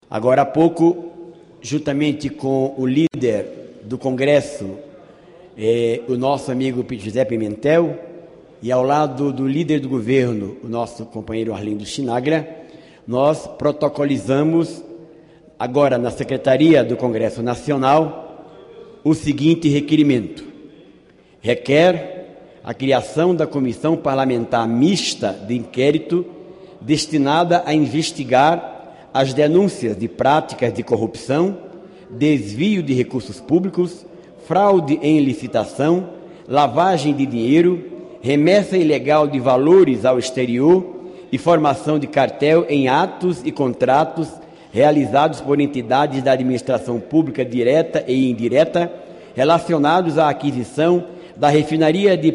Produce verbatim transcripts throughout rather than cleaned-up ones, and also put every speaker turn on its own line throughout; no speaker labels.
Agora há pouco, juntamente com o líder do Congresso, eh, o nosso amigo José Pimentel, e ao lado do líder do governo, o nosso companheiro Arlindo Chinagra, nós protocolizamos agora na Secretaria do Congresso Nacional o seguinte requerimento: requer a criação da Comissão Parlamentar Mista de Inquérito destinada a investigar as denúncias de práticas de corrupção, desvio de recursos públicos, fraude em licitação, lavagem de dinheiro, remessa ilegal de valores ao exterior e formação de cartel em atos e contratos realizados por entidades da administração pública direta e indireta relacionados à aquisição da refinaria de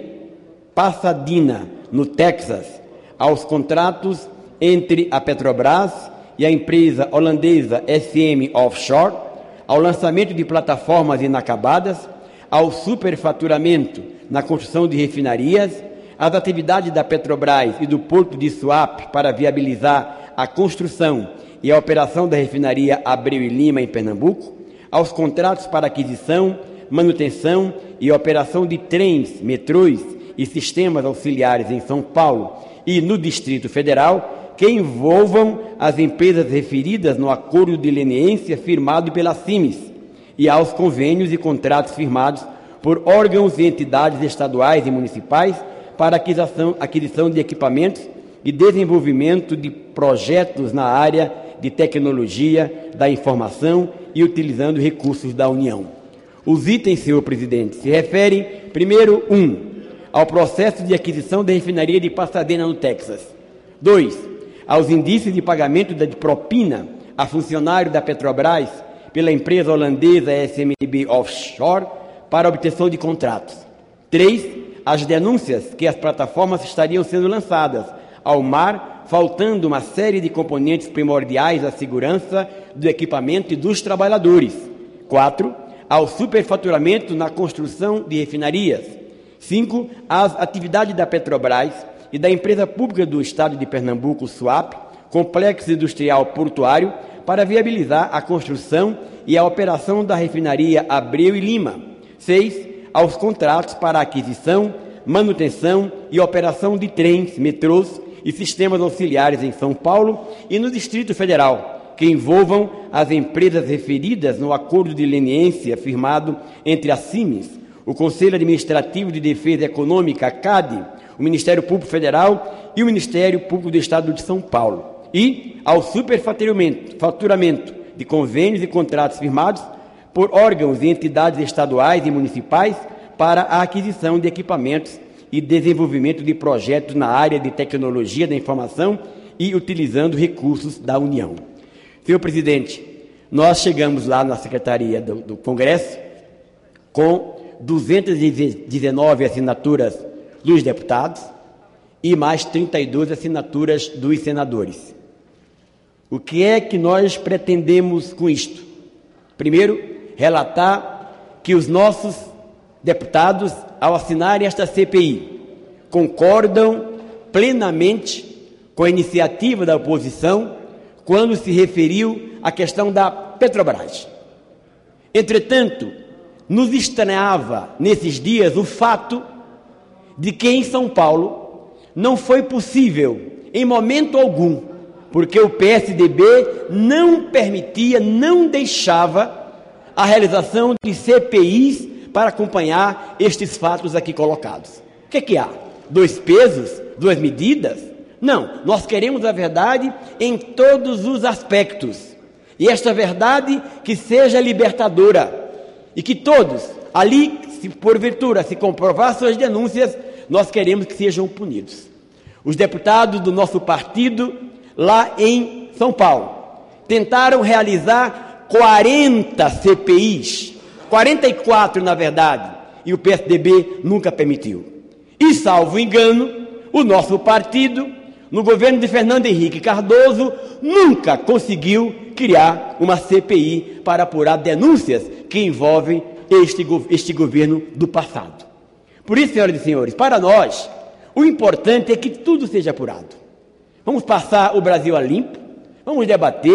Pasadena, no Texas, aos contratos entre a Petrobras e a empresa holandesa S M Offshore, ao lançamento de plataformas inacabadas, ao superfaturamento na construção de refinarias, às atividades da Petrobras e do Porto de Suape para viabilizar a construção e a operação da refinaria Abreu e Lima, em Pernambuco, aos contratos para aquisição, manutenção e operação de trens, metrôs e sistemas auxiliares em São Paulo e no Distrito Federal, que envolvam as empresas referidas no acordo de leniência firmado pela CIMES e aos convênios e contratos firmados por órgãos e entidades estaduais e municipais para aquisição, aquisição de equipamentos e desenvolvimento de projetos na área de tecnologia da informação e utilizando recursos da União. Os itens, senhor presidente, se referem, primeiro, um, ao processo de aquisição da refinaria de Pasadena, no Texas. Dois, aos indícios de pagamento de propina a funcionário da Petrobras pela empresa holandesa S M B Offshore para obtenção de contratos. Três, as denúncias que as plataformas estariam sendo lançadas ao mar, faltando uma série de componentes primordiais à segurança do equipamento e dos trabalhadores. Quatro, ao superfaturamento na construção de refinarias. Cinco, as atividades da Petrobras e da empresa pública do Estado de Pernambuco, SUAP, Complexo Industrial Portuário, para viabilizar a construção e a operação da refinaria Abreu e Lima. Seis, aos contratos para aquisição, manutenção e operação de trens, metrôs e sistemas auxiliares em São Paulo e no Distrito Federal, que envolvam as empresas referidas no acordo de leniência firmado entre a CIMES, o Conselho Administrativo de Defesa Econômica, CADE, o Ministério Público Federal e o Ministério Público do Estado de São Paulo, e ao superfaturamento faturamento de convênios e contratos firmados por órgãos e entidades estaduais e municipais para a aquisição de equipamentos e desenvolvimento de projetos na área de tecnologia da informação e utilizando recursos da União. Senhor presidente, nós chegamos lá na Secretaria do, do Congresso com duzentas e dezenove assinaturas dos deputados e mais trinta e duas assinaturas dos senadores. O que é que nós pretendemos com isto? Primeiro, relatar que os nossos deputados, ao assinarem esta C P I, concordam plenamente com a iniciativa da oposição quando se referiu à questão da Petrobras. Entretanto, nos estranhava nesses dias o fato de que em São Paulo não foi possível, em momento algum, porque o P S D B não permitia, não deixava a realização de C P Is para acompanhar estes fatos aqui colocados. O que é que há? Dois pesos? Duas medidas? Não, nós queremos a verdade em todos os aspectos. E esta verdade que seja libertadora e que todos, ali, se porventura se comprovar suas denúncias, nós queremos que sejam punidos. Os deputados do nosso partido, lá em São Paulo, tentaram realizar quarenta C P Is, quarenta e quatro na verdade, e o P S D B nunca permitiu. E, salvo engano, o nosso partido, no governo de Fernando Henrique Cardoso, nunca conseguiu criar uma C P I para apurar denúncias que envolvem este, este governo do passado. Por isso, senhoras e senhores, para nós, o importante é que tudo seja apurado. Vamos passar o Brasil a limpo, vamos debater,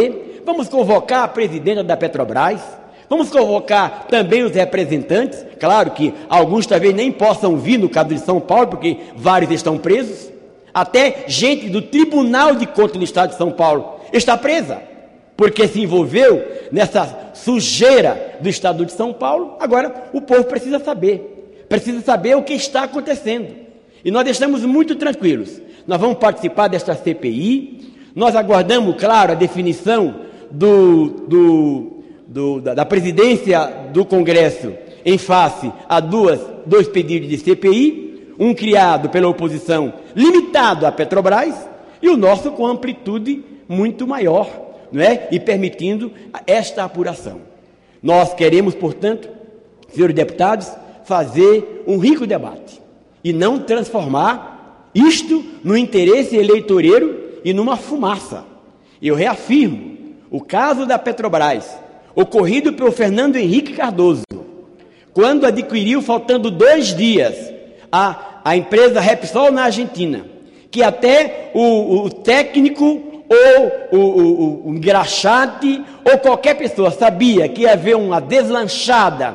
vamos convocar a presidenta da Petrobras, vamos convocar também os representantes, claro que alguns talvez nem possam vir no caso de São Paulo, porque vários estão presos, até gente do Tribunal de Contas do Estado de São Paulo está presa, porque se envolveu nessa sujeira do Estado de São Paulo. Agora o povo precisa saber, precisa saber o que está acontecendo, e nós estamos muito tranquilos. Nós vamos participar desta C P I, nós aguardamos, claro, a definição do, do, do, da, da presidência do Congresso em face a duas, dois pedidos de C P I, um criado pela oposição limitado à Petrobras e o nosso com amplitude muito maior, não é? E permitindo esta apuração. Nós queremos, portanto, senhores deputados, fazer um rico debate e não transformar isto no interesse eleitoreiro e numa fumaça. Eu reafirmo, o caso da Petrobras, ocorrido pelo Fernando Henrique Cardoso, quando adquiriu, faltando dois dias, a, a empresa Repsol na Argentina, que até o, o técnico ou o, o, o engraxate ou qualquer pessoa sabia que ia haver uma deslanchada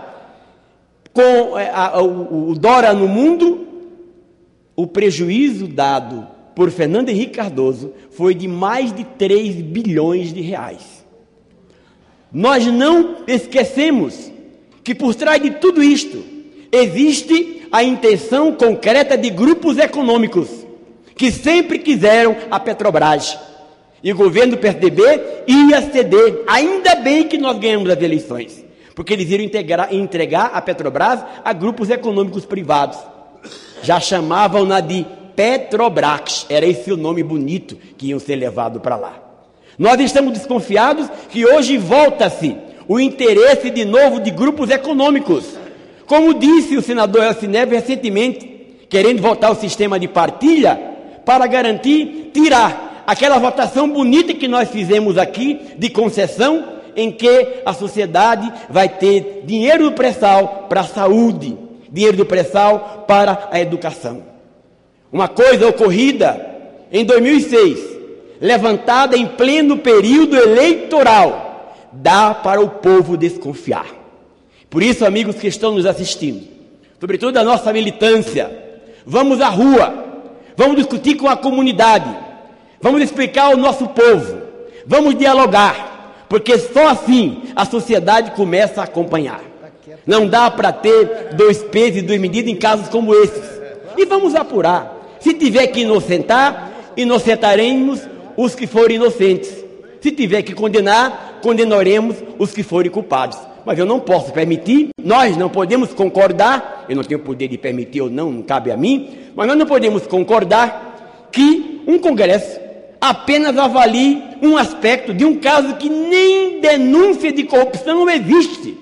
com a, a, o, o Dólar no mundo, o prejuízo dado por Fernando Henrique Cardoso foi de mais de três bilhões de reais. Nós não esquecemos que por trás de tudo isto existe a intenção concreta de grupos econômicos que sempre quiseram a Petrobras. E o governo do P S D B ia ceder. Ainda bem que nós ganhamos as eleições, porque eles iriam integrar, entregar a Petrobras a grupos econômicos privados. Já chamavam-na de Petrobras, era esse o nome bonito que iam ser levados para lá. Nós estamos desconfiados que hoje volta-se o interesse de novo de grupos econômicos. Como disse o senador Elcio Neves recentemente, querendo voltar ao sistema de partilha para garantir, tirar aquela votação bonita que nós fizemos aqui de concessão, em que a sociedade vai ter dinheiro do pré-sal para a saúde, dinheiro do pré-sal para a educação. Uma coisa ocorrida em dois mil e seis, levantada em pleno período eleitoral, dá para o povo desconfiar. Por isso, amigos que estão nos assistindo, sobretudo a nossa militância, vamos à rua, vamos discutir com a comunidade, vamos explicar ao nosso povo, vamos dialogar, porque só assim a sociedade começa a acompanhar. Não dá para ter dois pesos e duas medidas em casos como esses. E vamos apurar. Se tiver que inocentar, inocentaremos os que forem inocentes. Se tiver que condenar, condenaremos os que forem culpados. Mas eu não posso permitir, nós não podemos concordar, eu não tenho poder de permitir ou não, não cabe a mim, mas nós não podemos concordar que um Congresso apenas avalie um aspecto de um caso que nem denúncia de corrupção existe.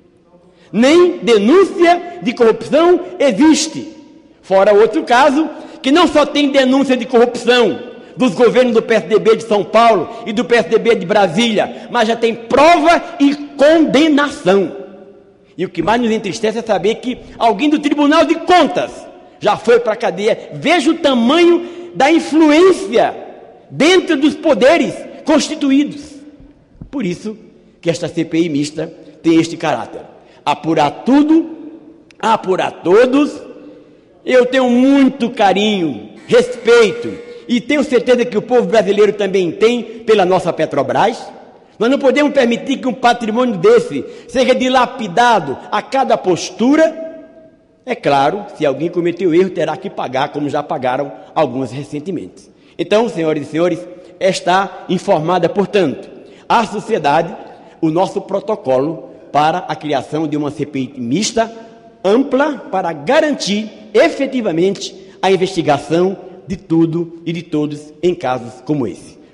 Nem denúncia de corrupção existe. Fora outro caso, que não só tem denúncia de corrupção dos governos do P S D B de São Paulo e do P S D B de Brasília, mas já tem prova e condenação. E o que mais nos entristece é saber que alguém do Tribunal de Contas já foi para a cadeia. Veja o tamanho da influência dentro dos poderes constituídos. Por isso que esta C P I mista tem este caráter. Apurar tudo, apurar todos. Eu tenho muito carinho, respeito, e tenho certeza que o povo brasileiro também tem pela nossa Petrobras. Nós não podemos permitir que um patrimônio desse seja dilapidado a cada postura. É claro, se alguém cometeu erro, terá que pagar, como já pagaram alguns recentemente. Então, senhoras e senhores, está informada, portanto, a sociedade o nosso protocolo para a criação de uma C P I mista, ampla, para garantir efetivamente a investigação de tudo e de todos em casos como esse.